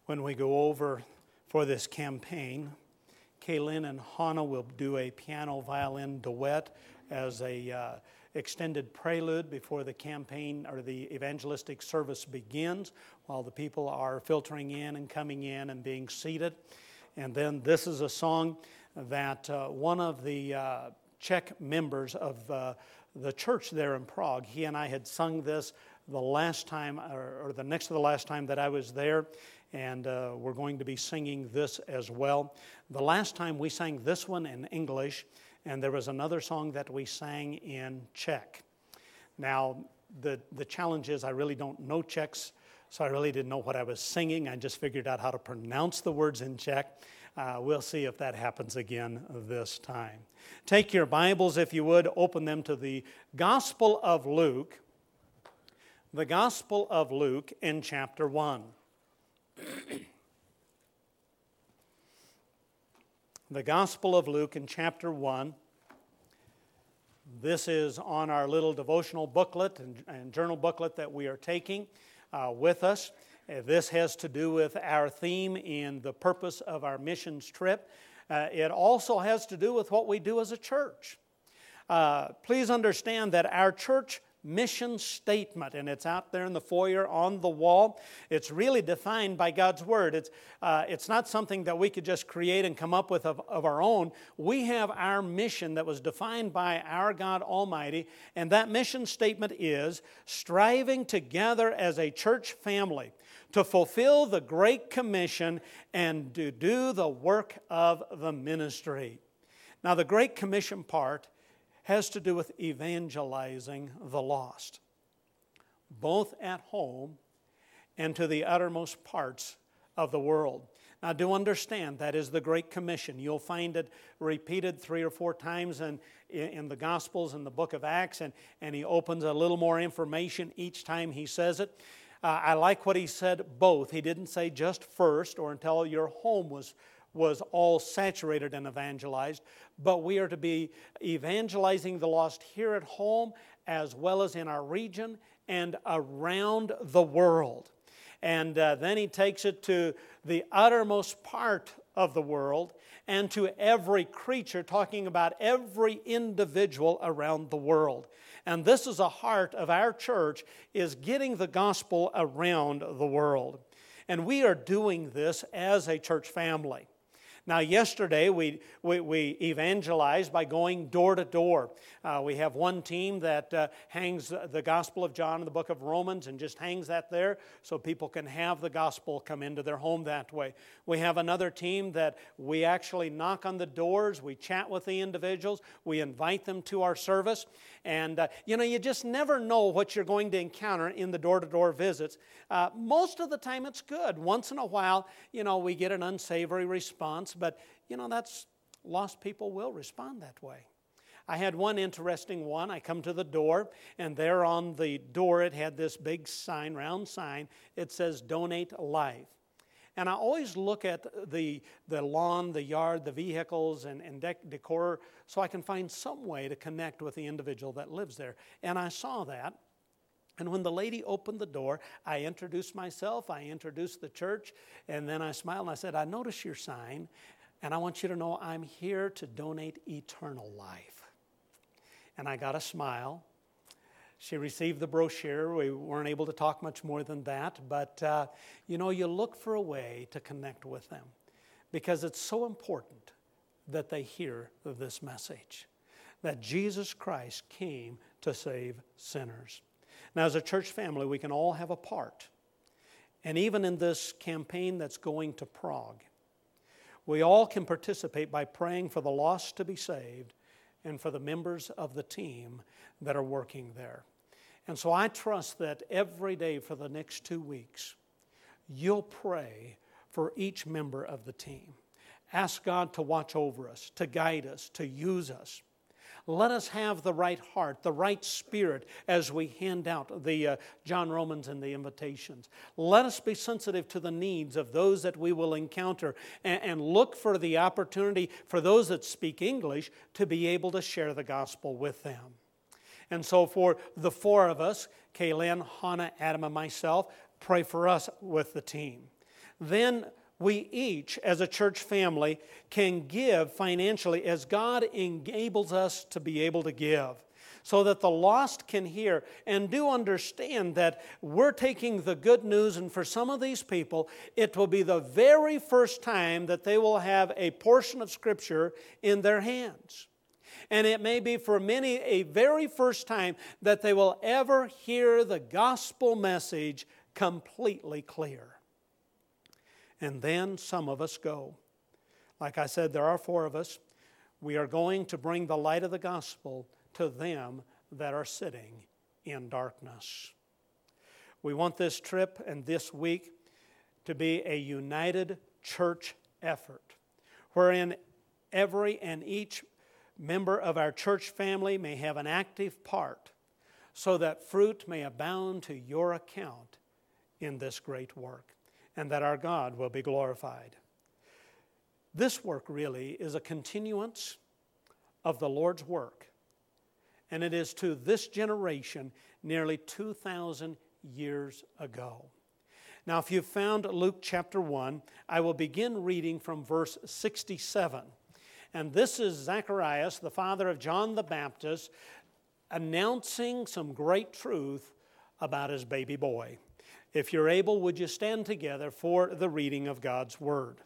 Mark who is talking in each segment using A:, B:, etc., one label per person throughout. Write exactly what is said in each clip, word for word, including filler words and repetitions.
A: when we go over for this campaign. Kaylin and Hannah will do a piano-violin duet as a uh, extended prelude before the campaign or the evangelistic service begins, while the people are filtering in and coming in and being seated. And then this is a song that uh, one of the uh, Czech members of uh, the church there in Prague, he and I had sung this the last time, or, or the next to the last time that I was there, and uh, we're going to be singing this as well. The last time we sang this one in English, and there was another song that we sang in Czech. Now, the, the challenge is I really don't know Czechs, so I really didn't know what I was singing. I just figured out how to pronounce the words in Czech. Uh, we'll see if that happens again this time. Take your Bibles, if you would, open them to the Gospel of Luke, the Gospel of Luke in chapter one. The Gospel of Luke in chapter one. This is on our little devotional booklet and, and journal booklet that we are taking uh, with us. Uh, this has to do with our theme in the purpose of our missions trip. Uh, it also has to do with what we do as a church. Uh, please understand that our church mission statement, and it's out there in the foyer on the wall. It's really defined by God's Word. It's uh, it's not something that we could just create and come up with of, of our own. We have our mission that was defined by our God Almighty, and that mission statement is striving together as a church family to fulfill the Great Commission and to do the work of the ministry. Now, the Great Commission part has to do with evangelizing the lost, both at home and to the uttermost parts of the world. Now, do understand that is the Great Commission. You'll find it repeated three or four times in, in the Gospels and the book of Acts, and, and he opens a little more information each time he says it. Uh, I like what he said, both. He didn't say just first or until your home was was all saturated and evangelized, but we are to be evangelizing the lost here at home as well as in our region and around the world. And uh, then he takes it to the uttermost part of the world and to every creature, talking about every individual around the world. And this is a heart of our church, is getting the gospel around the world. And we are doing this as a church family. Now, yesterday we, we, we evangelized by going door to door. Uh, we have one team that uh, hangs the Gospel of John in the book of Romans and just hangs that there so people can have the gospel come into their home that way. We have another team that we actually knock on the doors, we chat with the individuals, we invite them to our service. And, uh, you know, you just never know what you're going to encounter in the door-to-door visits. Uh, most of the time it's good. Once in a while, you know, we get an unsavory response, but, you know, that's lost people will respond that way. I had one interesting one. I come to the door, and there on the door it had this big sign, round sign. It says, Donate Life. And I always look at the, the lawn, the yard, the vehicles, and, and dec- decor so I can find some way to connect with the individual that lives there. And I saw that. And when the lady opened the door, I introduced myself, I introduced the church, and then I smiled and I said, I notice your sign, and I want you to know I'm here to donate eternal life. And I got a smile. She received the brochure. We weren't able to talk much more than that, but uh, you know, you look for a way to connect with them because it's so important that they hear this message, that Jesus Christ came to save sinners. Now, as a church family, we can all have a part. And even in this campaign that's going to Prague, we all can participate by praying for the lost to be saved and for the members of the team that are working there. And so I trust that every day for the next two weeks, you'll pray for each member of the team. Ask God to watch over us, to guide us, to use us. Let us have the right heart, the right spirit as we hand out the uh, John Romans and the invitations. Let us be sensitive to the needs of those that we will encounter and, and look for the opportunity for those that speak English to be able to share the gospel with them. And so for the four of us, Kaylin, Hannah, Adam, and myself, pray for us with the team. then we each, as a church family, can give financially as God enables us to be able to give, so that the lost can hear and do understand that we're taking the good news, and for some of these people, it will be the very first time that they will have a portion of Scripture in their hands. And it may be for many a very first time that they will ever hear the gospel message completely clear. And then some of us go. Like I said, there are four of us. We are going to bring the light of the gospel to them that are sitting in darkness. We want this trip and this week to be a united church effort, wherein every and each member of our church family may have an active part, so that fruit may abound to your account in this great work, and that our God will be glorified. This work really is a continuance of the Lord's work, and it is to this generation nearly two thousand years ago. Now, if you've found Luke chapter one, I will begin reading from verse sixty-seven. And this is Zacharias, the father of John the Baptist, announcing some great truth about his baby boy. If you're able, would you stand together for the reading of God's Word?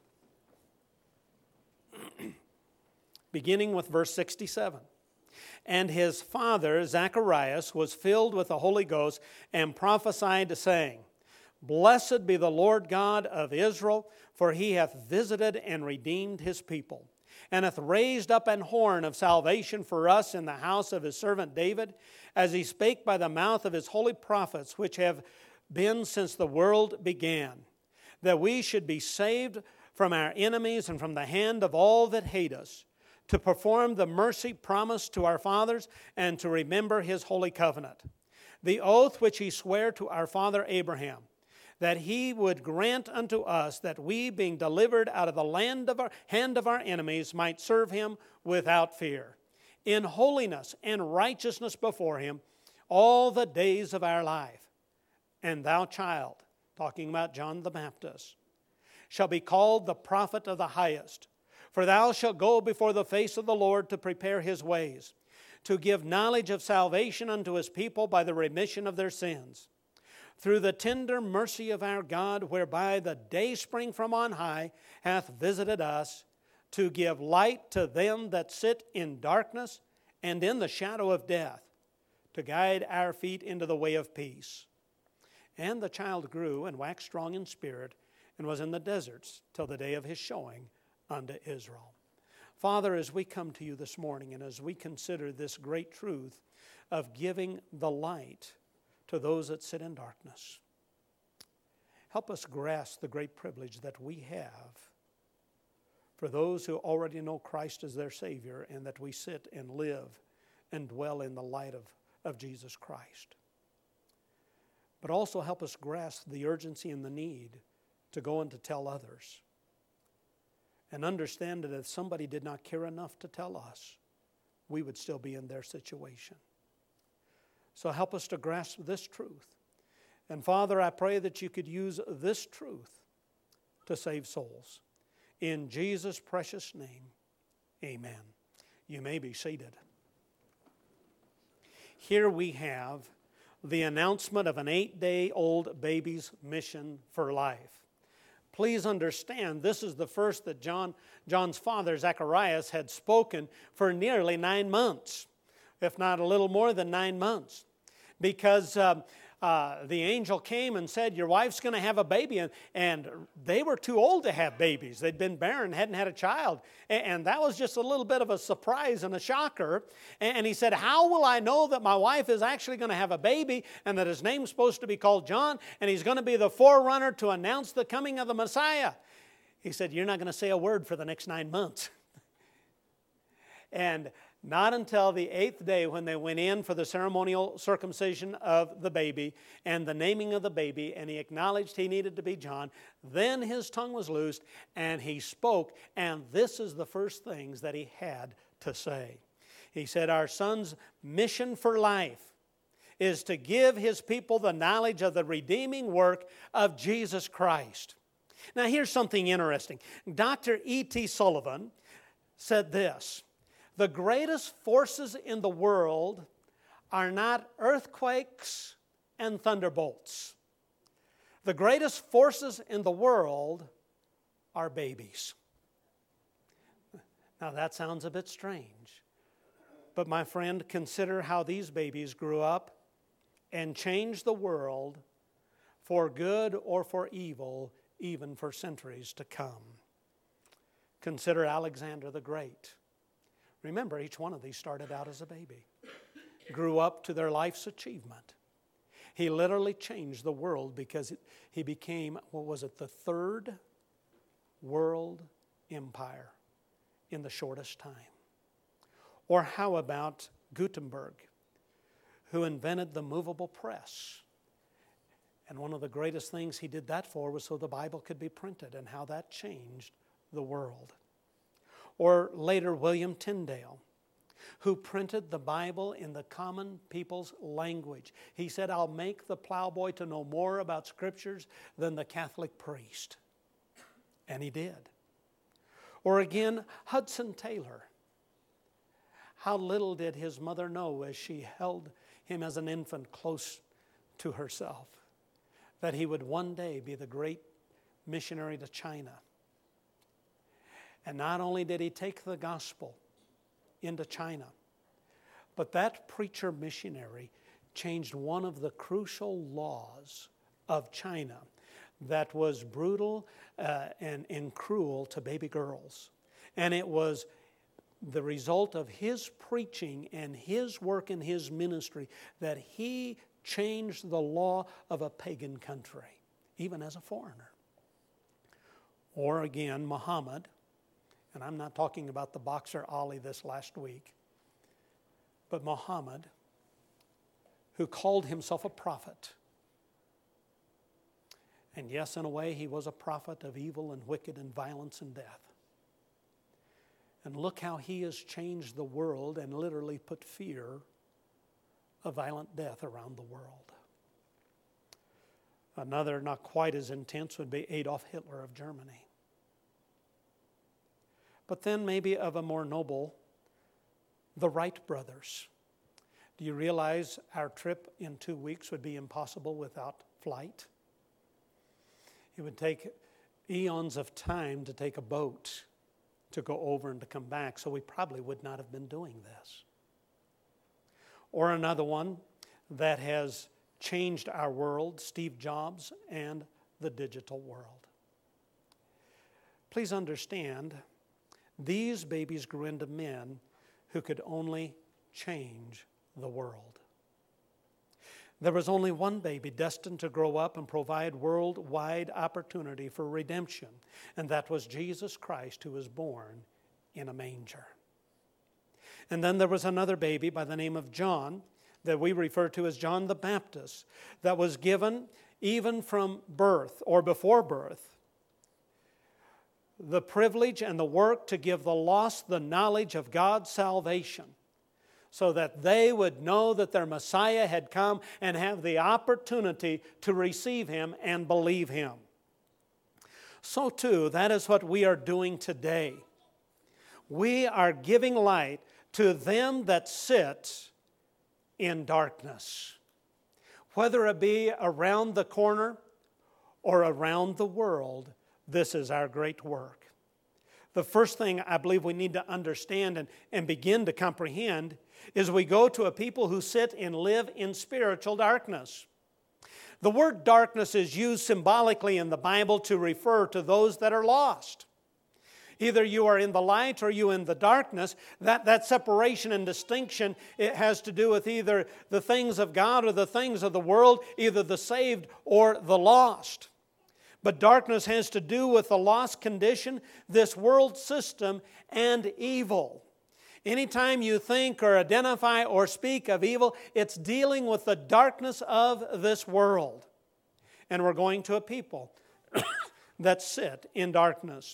A: Beginning with verse sixty-seven. And his father, Zacharias, was filled with the Holy Ghost and prophesied, saying, Blessed be the Lord God of Israel, for he hath visited and redeemed his people, and hath raised up an horn of salvation for us in the house of his servant David, as he spake by the mouth of his holy prophets, which have been since the world began, that we should be saved from our enemies and from the hand of all that hate us, to perform the mercy promised to our fathers, and to remember his holy covenant, the oath which he sware to our father Abraham, that he would grant unto us that we, being delivered out of the land of our hand of our enemies, might serve him without fear, in holiness and righteousness before him all the days of our life. And thou, child, talking about John the Baptist, shall be called the prophet of the highest. For thou shalt go before the face of the Lord to prepare his ways, to give knowledge of salvation unto his people by the remission of their sins, through the tender mercy of our God, whereby the dayspring from on high hath visited us, to give light to them that sit in darkness and in the shadow of death, to guide our feet into the way of peace. And the child grew and waxed strong in spirit, and was in the deserts till the day of his showing unto Israel. Father, as we come to you this morning, and as we consider this great truth of giving the light to those that sit in darkness, help us grasp the great privilege that we have for those who already know Christ as their Savior, and that we sit and live and dwell in the light of, of Jesus Christ. But also help us grasp the urgency and the need to go and to tell others. And understand that if somebody did not care enough to tell us, we would still be in their situation. So help us to grasp this truth. And Father, I pray that you could use this truth to save souls. In Jesus' precious name, amen. You may be seated. Here we have the announcement of an eight-day-old baby's mission for life. Please understand, this is the first that John, John's father, Zacharias, had spoken for nearly nine months, if not a little more than nine months. Because um, uh, the angel came and said, your wife's going to have a baby. And, and they were too old to have babies. They'd been barren, hadn't had a child. And, and that was just a little bit of a surprise and a shocker. And, and he said, how will I know that my wife is actually going to have a baby, and that his name's supposed to be called John, and he's going to be the forerunner to announce the coming of the Messiah? He said, you're not going to say a word for the next nine months. And not until the eighth day, when they went in for the ceremonial circumcision of the baby and the naming of the baby, and he acknowledged he needed to be John, then his tongue was loosed and he spoke, and this is the first things that he had to say. He said, our son's mission for life is to give his people the knowledge of the redeeming work of Jesus Christ. Now here's something interesting. Doctor E T Sullivan said this: the greatest forces in the world are not earthquakes and thunderbolts. The greatest forces in the world are babies. Now that sounds a bit strange, but my friend, consider how these babies grew up and changed the world for good or for evil, even for centuries to come. Consider Alexander the Great. Remember, each one of these started out as a baby, grew up to their life's achievement. He literally changed the world because he became, what was it, the third world empire in the shortest time. Or how about Gutenberg, who invented the movable press? And one of the greatest things he did that for was so the Bible could be printed, and how that changed the world. Or later, William Tyndale, who printed the Bible in the common people's language. He said, I'll make the plowboy to know more about Scriptures than the Catholic priest. And he did. Or again, Hudson Taylor. How little did his mother know as she held him as an infant close to herself, that he would one day be the great missionary to China. And not only did he take the gospel into China, but that preacher missionary changed one of the crucial laws of China that was brutal uh, and, and cruel to baby girls. And it was the result of his preaching and his work in his ministry that he changed the law of a pagan country, even as a foreigner. Or again, Muhammad, and I'm not talking about the boxer Ali this last week, but Muhammad, who called himself a prophet. And yes, in a way, he was a prophet of evil and wicked and violence and death. And look how he has changed the world and literally put fear of violent death around the world. Another, not quite as intense, would be Adolf Hitler of Germany. But then maybe of a more noble, the Wright brothers. Do you realize our trip in two weeks would be impossible without flight? It would take eons of time to take a boat to go over and to come back, so we probably would not have been doing this. Or another one that has changed our world, Steve Jobs and the digital world. Please understand, these babies grew into men who could only change the world. There was only one baby destined to grow up and provide worldwide opportunity for redemption, and that was Jesus Christ, who was born in a manger. And then there was another baby by the name of John, that we refer to as John the Baptist, that was given even from birth or before birth the privilege and the work to give the lost the knowledge of God's salvation, so that they would know that their Messiah had come and have the opportunity to receive Him and believe Him. So too, that is what we are doing today. We are giving light to them that sit in darkness, whether it be around the corner or around the world. This is our great work. The first thing I believe we need to understand and, and begin to comprehend is we go to a people who sit and live in spiritual darkness. The word darkness is used symbolically in the Bible to refer to those that are lost. Either you are in the light or you in the darkness. That, that separation and distinction, it has to do with either the things of God or the things of the world, either the saved or the lost. But darkness has to do with the lost condition, this world system, and evil. Anytime you think or identify or speak of evil, it's dealing with the darkness of this world. And we're going to a people that sit in darkness.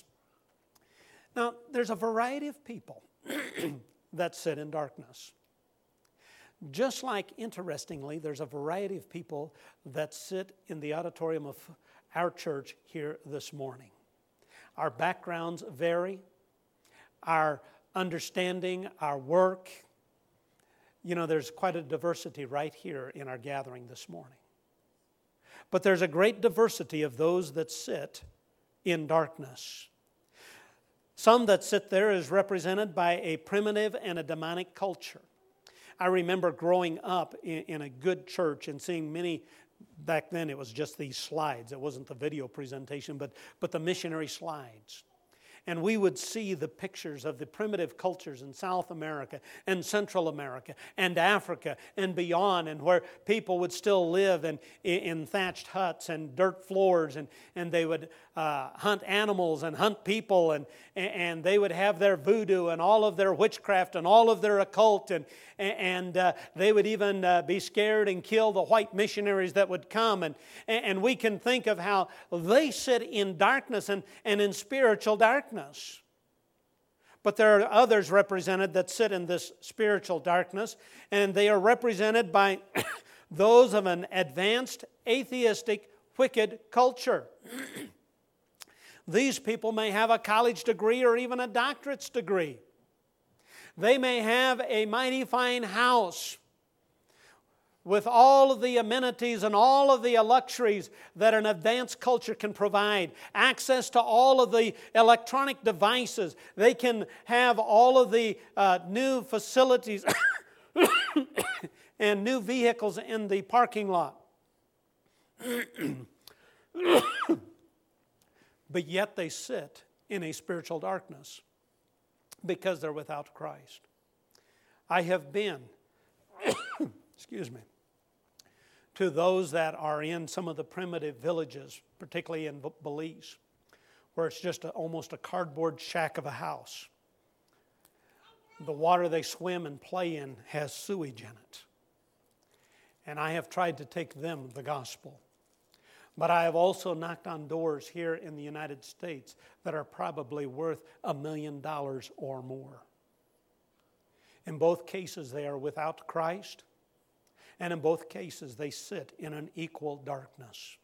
A: Now, there's a variety of people that sit in darkness. Just like, interestingly, there's a variety of people that sit in the auditorium of our church here this morning. Our backgrounds vary, our understanding, our work. You know, there's quite a diversity right here in our gathering this morning. But there's a great diversity of those that sit in darkness. Some that sit there is represented by a primitive and a demonic culture. I remember growing up in, in a good church and seeing many, back then it was just these slides. It wasn't the video presentation, but, but the missionary slides. And we would see the pictures of the primitive cultures in South America and Central America and Africa and beyond, and where people would still live in, in thatched huts and dirt floors, and, and they would uh, hunt animals and hunt people, and, and they would have their voodoo and all of their witchcraft and all of their occult, and, and uh, they would even uh, be scared and kill the white missionaries that would come. And, and we can think of how they sit in darkness and, and in spiritual darkness. But there are others represented that sit in this spiritual darkness, and they are represented by those of an advanced, atheistic, wicked culture. These people may have a college degree or even a doctorate's degree. They may have a mighty fine house with all of the amenities and all of the luxuries that an advanced culture can provide. Access to all of the electronic devices. They can have all of the uh, new facilities and new vehicles in the parking lot. But yet they sit in a spiritual darkness because they're without Christ. I have been, excuse me, to those that are in some of the primitive villages, particularly in Belize, where it's just a, almost a cardboard shack of a house. The water they swim and play in has sewage in it. And I have tried to take them the gospel. But I have also knocked on doors here in the United States that are probably worth a million dollars or more. In both cases, they are without Christ. And in both cases, they sit in an equal darkness.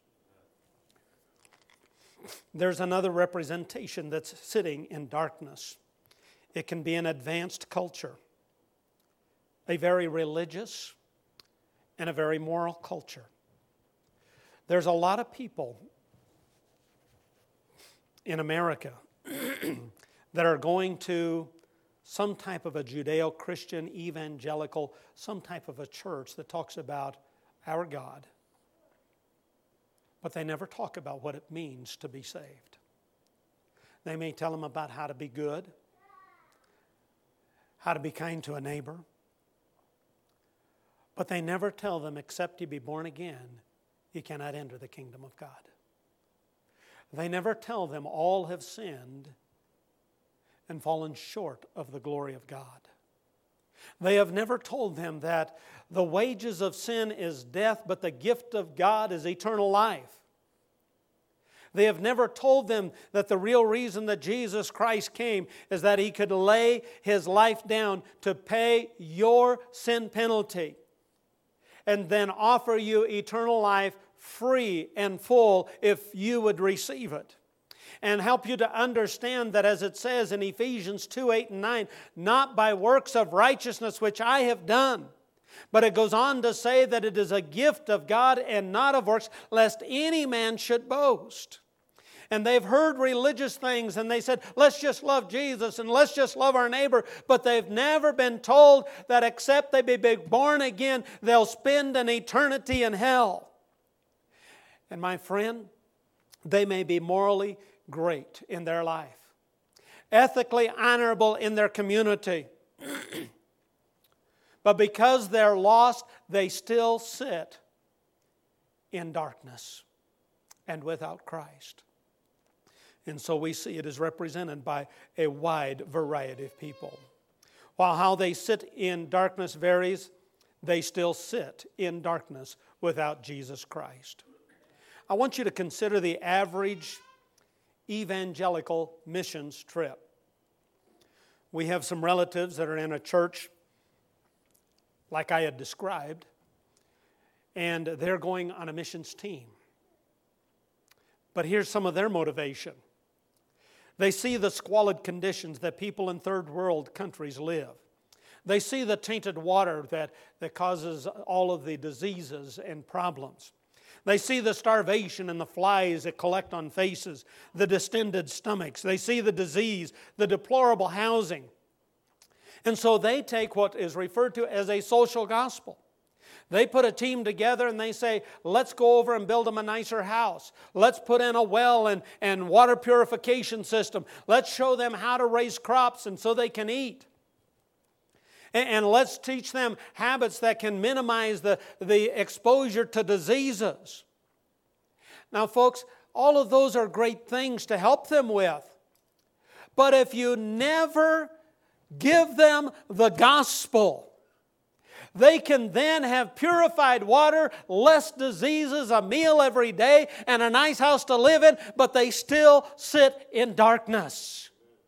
A: There's another representation that's sitting in darkness. It can be an advanced culture, a very religious and a very moral culture. There's a lot of people in America that are going to some type of a Judeo-Christian, evangelical, some type of a church that talks about our God. But they never talk about what it means to be saved. They may tell them about how to be good, how to be kind to a neighbor, but they never tell them, except you be born again, you cannot enter the kingdom of God. They never tell them all have sinned and fallen short of the glory of God. They have never told them that the wages of sin is death, but the gift of God is eternal life. They have never told them that the real reason that Jesus Christ came is that He could lay His life down to pay your sin penalty and then offer you eternal life free and full if you would receive it. And help you to understand that, as it says in Ephesians two, eight, and nine, not by works of righteousness which I have done. But it goes on to say that it is a gift of God and not of works, lest any man should boast. And they've heard religious things and they said, let's just love Jesus and let's just love our neighbor. But they've never been told that except they be born again, they'll spend an eternity in hell. And my friend, they may be morally great in their life, ethically honorable in their community. But because they're lost, they still sit in darkness and without Christ. And so we see it is represented by a wide variety of people. While how they sit in darkness varies, they still sit in darkness without Jesus Christ. I want you to consider the average evangelical missions trip. We have some relatives that are in a church like I had described, and they're going on a missions team. But here's some of their motivation. They see the squalid conditions that people in third world countries live. They see the tainted water that, that causes all of the diseases and problems. They see the starvation and the flies that collect on faces, the distended stomachs. They see the disease, the deplorable housing. And so they take what is referred to as a social gospel. They put a team together and they say, let's go over and build them a nicer house. Let's put in a well and, and water purification system. Let's show them how to raise crops and so they can eat. And, and let's teach them habits that can minimize the, the exposure to diseases. Now, folks, all of those are great things to help them with. But if you never give them the gospel, they can then have purified water, less diseases, a meal every day, and a nice house to live in, but they still sit in darkness.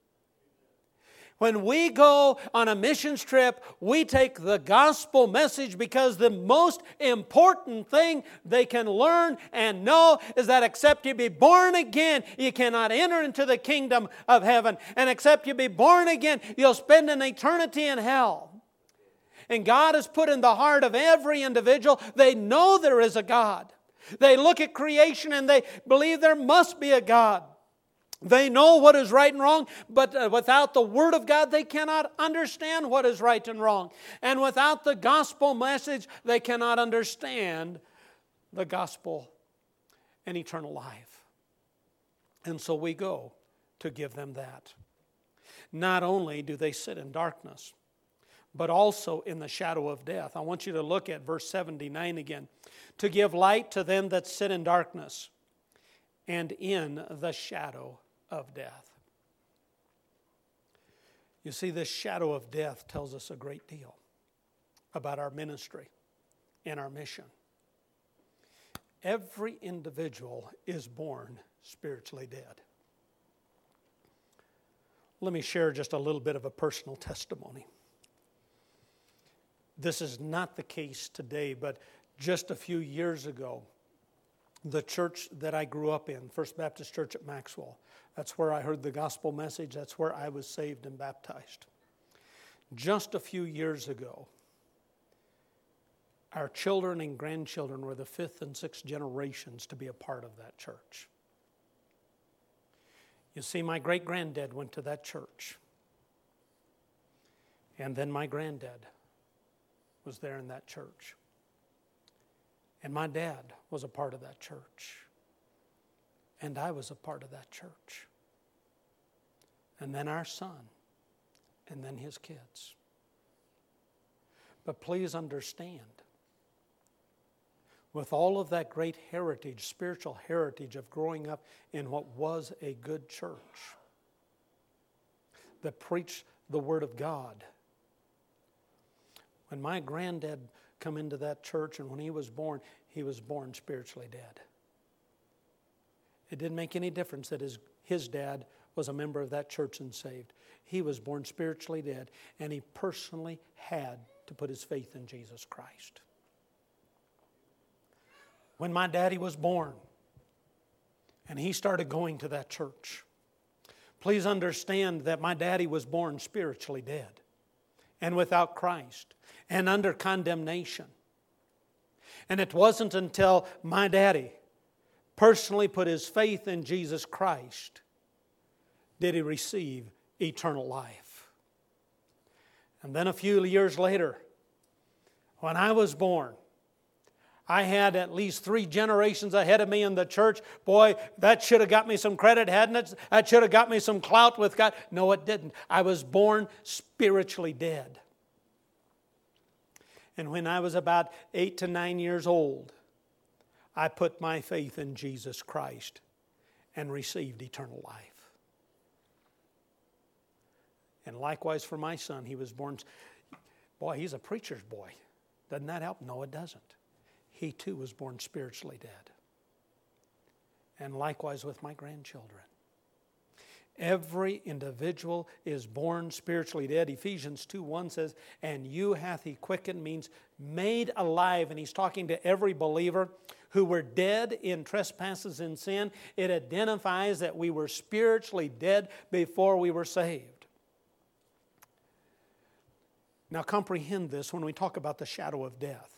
A: When we go on a missions trip, we take the gospel message because the most important thing they can learn and know is that except you be born again, you cannot enter into the kingdom of heaven. And except you be born again, you'll spend an eternity in hell. And God has put in the heart of every individual, they know there is a God. They look at creation and they believe there must be a God. They know what is right and wrong, but without the Word of God, they cannot understand what is right and wrong. And without the gospel message, they cannot understand the gospel and eternal life. And so we go to give them that. Not only do they sit in darkness, but also in the shadow of death. I want you to look at verse seventy-nine again. To give light to them that sit in darkness and in the shadow of death. You see, this shadow of death tells us a great deal about our ministry and our mission. Every individual is born spiritually dead. Let me share just a little bit of a personal testimony. This is not the case today, but just a few years ago, the church that I grew up in, First Baptist Church at Maxwell, that's where I heard the gospel message. That's where I was saved and baptized. Just a few years ago, our children and grandchildren were the fifth and sixth generations to be a part of that church. You see, my great-granddad went to that church. And then my granddad was there in that church. And my dad was a part of that church. And I was a part of that church. And then our son. And then his kids. But please understand, with all of that great heritage, spiritual heritage of growing up in what was a good church that preached the Word of God, when my granddad come into that church and when he was born, he was born spiritually dead. It didn't make any difference that his, his dad was a member of that church and saved. He was born spiritually dead, and he personally had to put his faith in Jesus Christ. When my daddy was born and he started going to that church, please understand that my daddy was born spiritually dead and without Christ and under condemnation. And it wasn't until my daddy personally put his faith in Jesus Christ did he receive eternal life. And then a few years later, when I was born, I had at least three generations ahead of me in the church. Boy, that should have got me some credit, hadn't it? That should have got me some clout with God. No, it didn't. I was born spiritually dead. And when I was about eight to nine years old, I put my faith in Jesus Christ and received eternal life. And likewise for my son, he was born, boy, he's a preacher's boy. Doesn't that help? No, it doesn't. He too was born spiritually dead. And likewise with my grandchildren. Every individual is born spiritually dead. Ephesians two one says, and you hath he quickened, means made alive. And he's talking to every believer who were dead in trespasses and sin. It identifies that we were spiritually dead before we were saved. Now comprehend this when we talk about the shadow of death.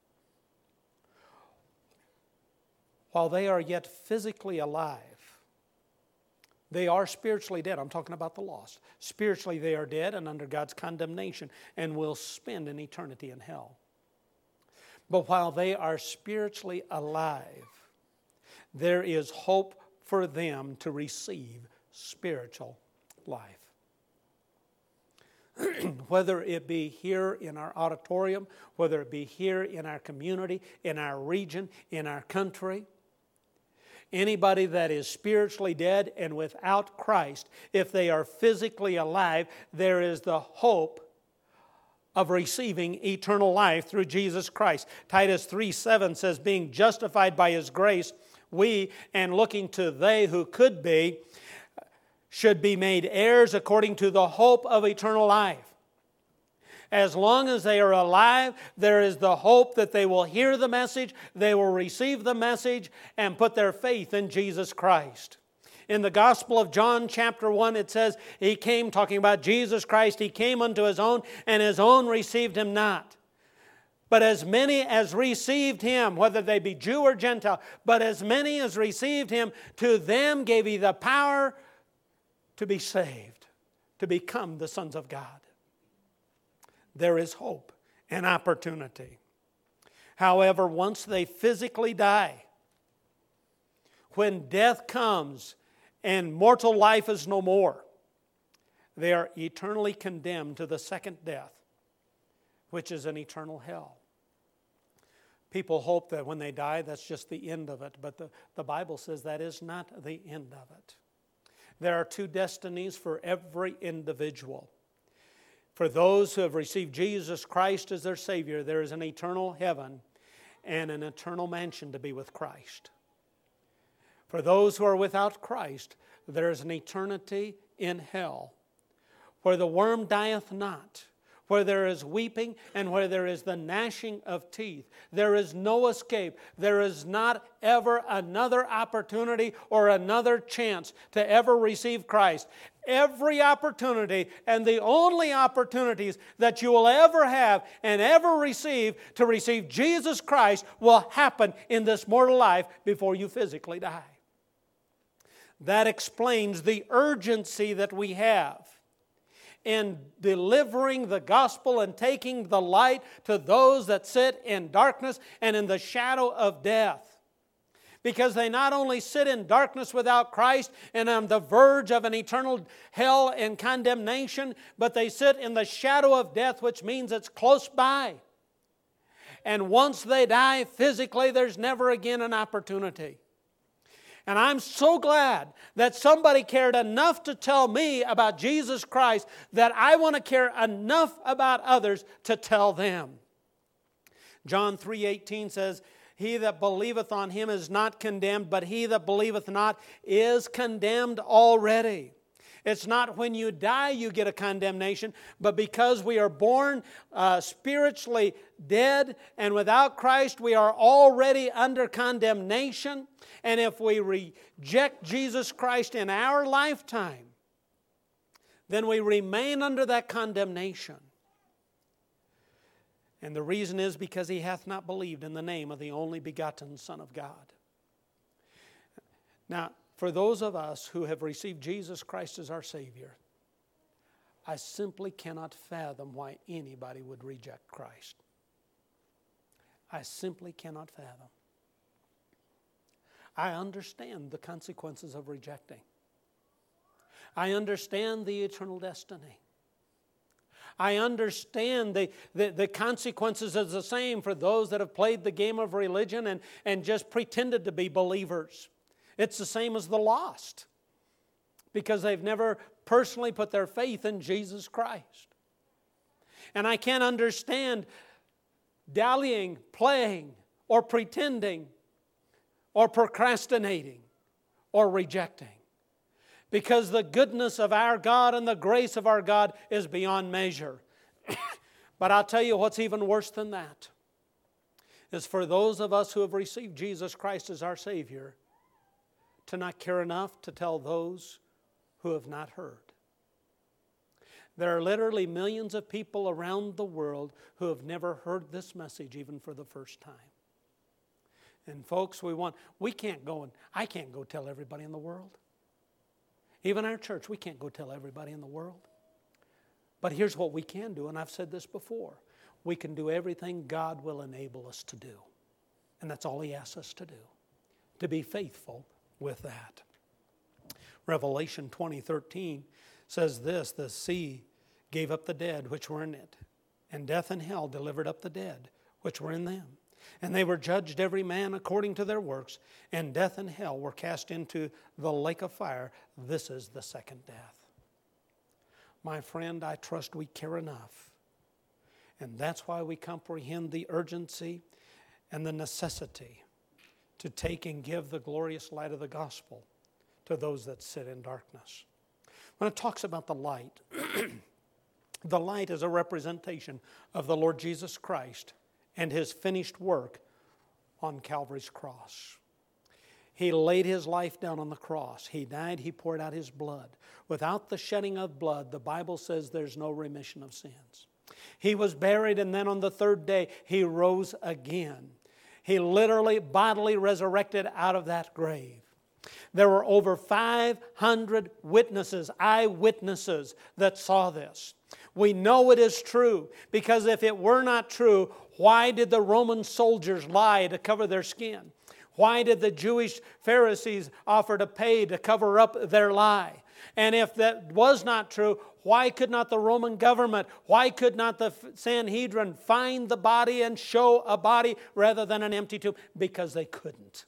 A: While they are yet physically alive, they are spiritually dead. I'm talking about the lost. Spiritually, they are dead and under God's condemnation and will spend an eternity in hell. But while they are spiritually alive, there is hope for them to receive spiritual life. Whether it be here in our auditorium, whether it be here in our community, in our region, in our country, anybody that is spiritually dead and without Christ, if they are physically alive, there is the hope of receiving eternal life through Jesus Christ. Titus three seven says, being justified by His grace, we, and looking to they who could be, should be made heirs according to the hope of eternal life. As long as they are alive, there is the hope that they will hear the message, they will receive the message, and put their faith in Jesus Christ. In the Gospel of John chapter one, it says, He came, talking about Jesus Christ, He came unto His own, and His own received Him not. But as many as received Him, whether they be Jew or Gentile, but as many as received Him, to them gave He the power to be saved, to become the sons of God. There is hope and opportunity. However, once they physically die, when death comes and mortal life is no more, they are eternally condemned to the second death, which is an eternal hell. People hope that when they die, that's just the end of it, but the, the Bible says that is not the end of it. There are two destinies for every individual. For those who have received Jesus Christ as their Savior, there is an eternal heaven and an eternal mansion to be with Christ. For those who are without Christ, there is an eternity in hell, where the worm dieth not, where there is weeping and where there is the gnashing of teeth. There is no escape. There is not ever another opportunity or another chance to ever receive Christ. Every opportunity and the only opportunities that you will ever have and ever receive to receive Jesus Christ will happen in this mortal life before you physically die. That explains the urgency that we have in delivering the gospel and taking the light to those that sit in darkness and in the shadow of death. Because they not only sit in darkness without Christ and on the verge of an eternal hell and condemnation, but they sit in the shadow of death, which means it's close by. And once they die physically, there's never again an opportunity. And I'm so glad that somebody cared enough to tell me about Jesus Christ that I want to care enough about others to tell them. John three eighteen says, He that believeth on Him is not condemned, but he that believeth not is condemned already. It's not when you die you get a condemnation, but because we are born uh, spiritually dead and without Christ, we are already under condemnation. And if we reject Jesus Christ in our lifetime, then we remain under that condemnation. And the reason is because he hath not believed in the name of the only begotten Son of God. Now, for those of us who have received Jesus Christ as our Savior, I simply cannot fathom why anybody would reject Christ. I simply cannot fathom. I understand the consequences of rejecting. I understand the eternal destiny. I understand the, the, the consequences is the same for those that have played the game of religion and, and just pretended to be believers. It's the same as the lost because they've never personally put their faith in Jesus Christ. And I can't understand dallying, playing, or pretending, or procrastinating, or rejecting. because the goodness of our God and the grace of our God is beyond measure. But I'll tell you what's even worse than that is for those of us who have received Jesus Christ as our Savior to not care enough to tell those who have not heard. There are literally millions of people around the world who have never heard this message even for the first time. And folks, we want, we can't go and, I can't go tell everybody in the world. Even our church, we can't go tell everybody in the world. But here's what we can do, and I've said this before. We can do everything God will enable us to do. And that's all He asks us to do, to be faithful with that. Revelation twenty thirteen says this, the sea gave up the dead which were in it, and death and hell delivered up the dead which were in them. And they were judged every man according to their works, and death and hell were cast into the lake of fire. This is the second death. My friend, I trust we care enough. And that's why we comprehend the urgency and the necessity to take and give the glorious light of the gospel to those that sit in darkness. When it talks about the light, the light is a representation of the Lord Jesus Christ and His finished work on Calvary's cross. He laid His life down on the cross. He died, He poured out His blood. Without the shedding of blood, the Bible says there's no remission of sins. He was buried, and then on the third day, He rose again. He literally, bodily resurrected out of that grave. There were over five hundred witnesses, eyewitnesses, that saw this. We know it is true, because if it were not true, why did the Roman soldiers lie to cover their skin? Why did the Jewish Pharisees offer to pay to cover up their lie? And if that was not true, why could not the Roman government, why could not the Sanhedrin find the body and show a body rather than an empty tomb? Because they couldn't.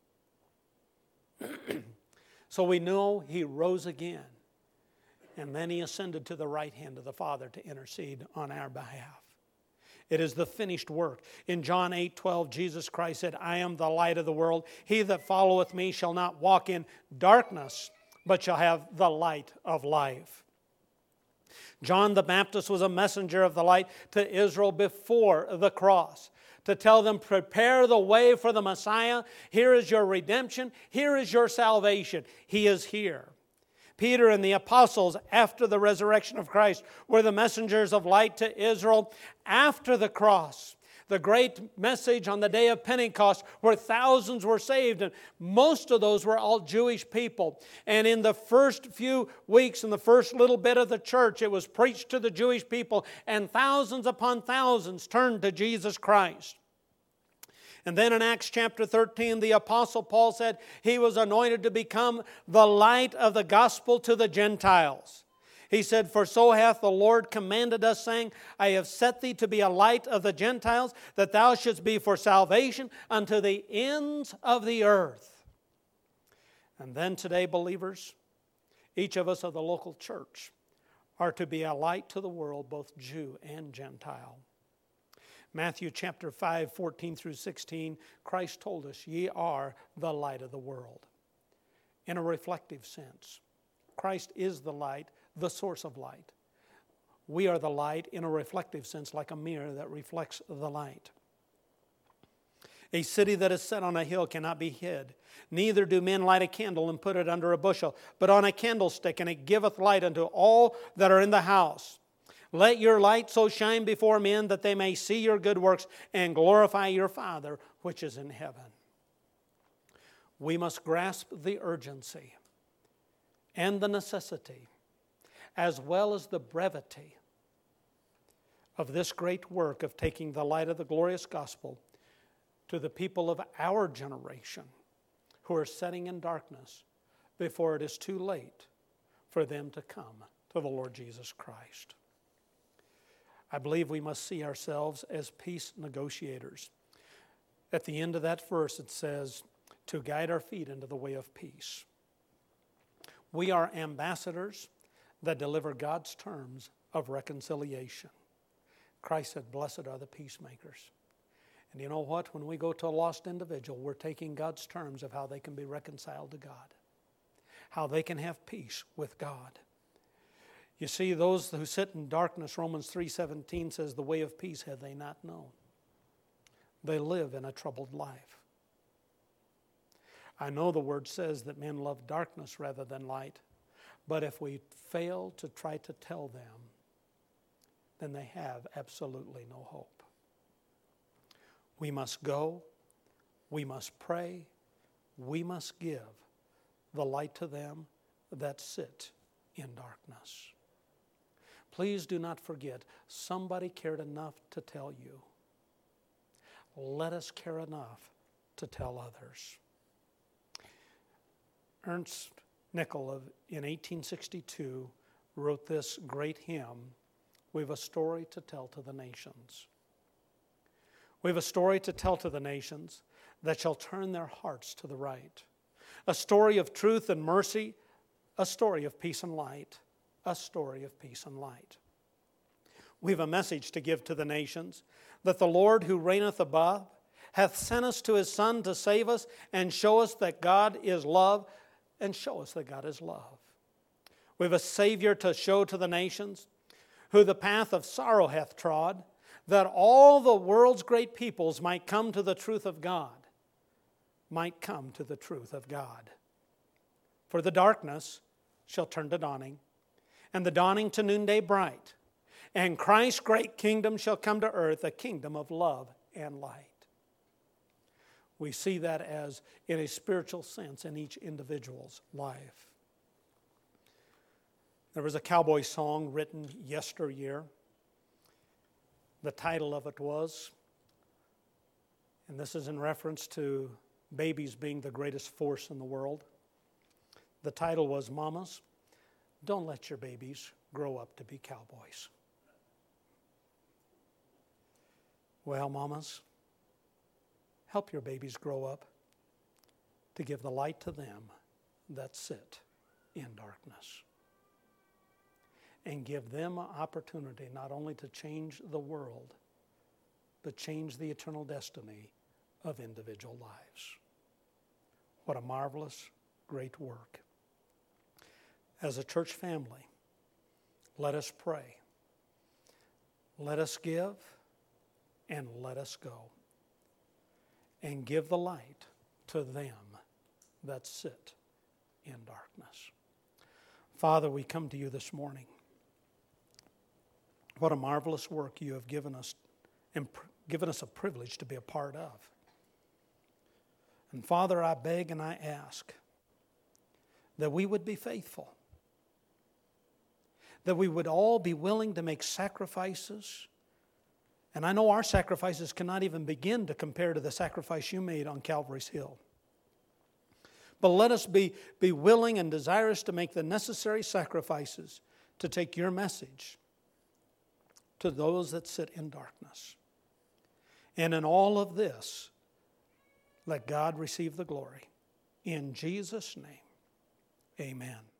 A: So we know He rose again. And then He ascended to the right hand of the Father to intercede on our behalf. It is the finished work. In John eight twelve, Jesus Christ said, I am the light of the world. He that followeth me shall not walk in darkness, but shall have the light of life. John the Baptist was a messenger of the light to Israel before the cross, to tell them, prepare the way for the Messiah. Here is your redemption. Here is your salvation. He is here. Peter and the apostles, after the resurrection of Christ, were the messengers of light to Israel after the cross. The great message on the day of Pentecost, where thousands were saved, and most of those were all Jewish people. And in the first few weeks, in the first little bit of the church, it was preached to the Jewish people, and thousands upon thousands turned to Jesus Christ. And then in Acts chapter thirteen, the Apostle Paul said he was anointed to become the light of the gospel to the Gentiles. He said, for so hath the Lord commanded us, saying, I have set thee to be a light of the Gentiles, that thou shouldst be for salvation unto the ends of the earth. And then today, believers, each of us of the local church are to be a light to the world, both Jew and Gentile. Matthew chapter five, fourteen through sixteen, Christ told us, ye are the light of the world. In a reflective sense, Christ is the light, the source of light. We are the light in a reflective sense, like a mirror that reflects the light. A city that is set on a hill cannot be hid. Neither do men light a candle and put it under a bushel, but on a candlestick, and it giveth light unto all that are in the house. Let your light so shine before men that they may see your good works and glorify your Father which is in heaven. We must grasp the urgency and the necessity, as well as the brevity of this great work of taking the light of the glorious gospel to the people of our generation who are sitting in darkness before it is too late for them to come to the Lord Jesus Christ. I believe we must see ourselves as peace negotiators. At the end of that verse it says, to guide our feet into the way of peace. We are ambassadors that deliver God's terms of reconciliation. Christ said, blessed are the peacemakers. And you know what? When we go to a lost individual, we're taking God's terms of how they can be reconciled to God. how they can have peace with God. You see, those who sit in darkness, Romans three seventeen says, the way of peace have they not known. They live in a troubled life. I know the word says that men love darkness rather than light, but if we fail to try to tell them, then they have absolutely no hope. We must go, we must pray, we must give the light to them that sit in darkness. Please do not forget, somebody cared enough to tell you. Let us care enough to tell others. Ernst Nickel of, in eighteen sixty-two wrote this great hymn, "We've a story to tell to the nations. We have a story to tell to the nations that shall turn their hearts to the right. A story of truth and mercy, a story of peace and light, a story of peace and light. We have a message to give to the nations, that the Lord who reigneth above hath sent us to His Son to save us and show us that God is love, and show us that God is love. We have a Savior to show to the nations, who the path of sorrow hath trod, that all the world's great peoples might come to the truth of God, might come to the truth of God. For the darkness shall turn to dawning, and the dawning to noonday bright, and Christ's great kingdom shall come to earth, a kingdom of love and light." We see that as, in a spiritual sense, in each individual's life. There was a cowboy song written yesteryear. The title of it was, and this is in reference to babies being the greatest force in the world. The title was, "Mamas, don't let your babies grow up to be cowboys." Well, mamas, help your babies grow up to give the light to them that sit in darkness. And give them an opportunity not only to change the world, but change the eternal destiny of individual lives. What a marvelous, great work. As a church family, let us pray. Let us give and let us go. And give the light to them that sit in darkness. Father, we come to you this morning. What a marvelous work you have given us and pr- given us a privilege to be a part of. And Father, I beg and I ask that we would be faithful, that we would all be willing to make sacrifices. And I know our sacrifices cannot even begin to compare to the sacrifice you made on Calvary's Hill. But let us be, be willing and desirous to make the necessary sacrifices to take your message to those that sit in darkness. And in all of this, let God receive the glory. In Jesus' name, amen.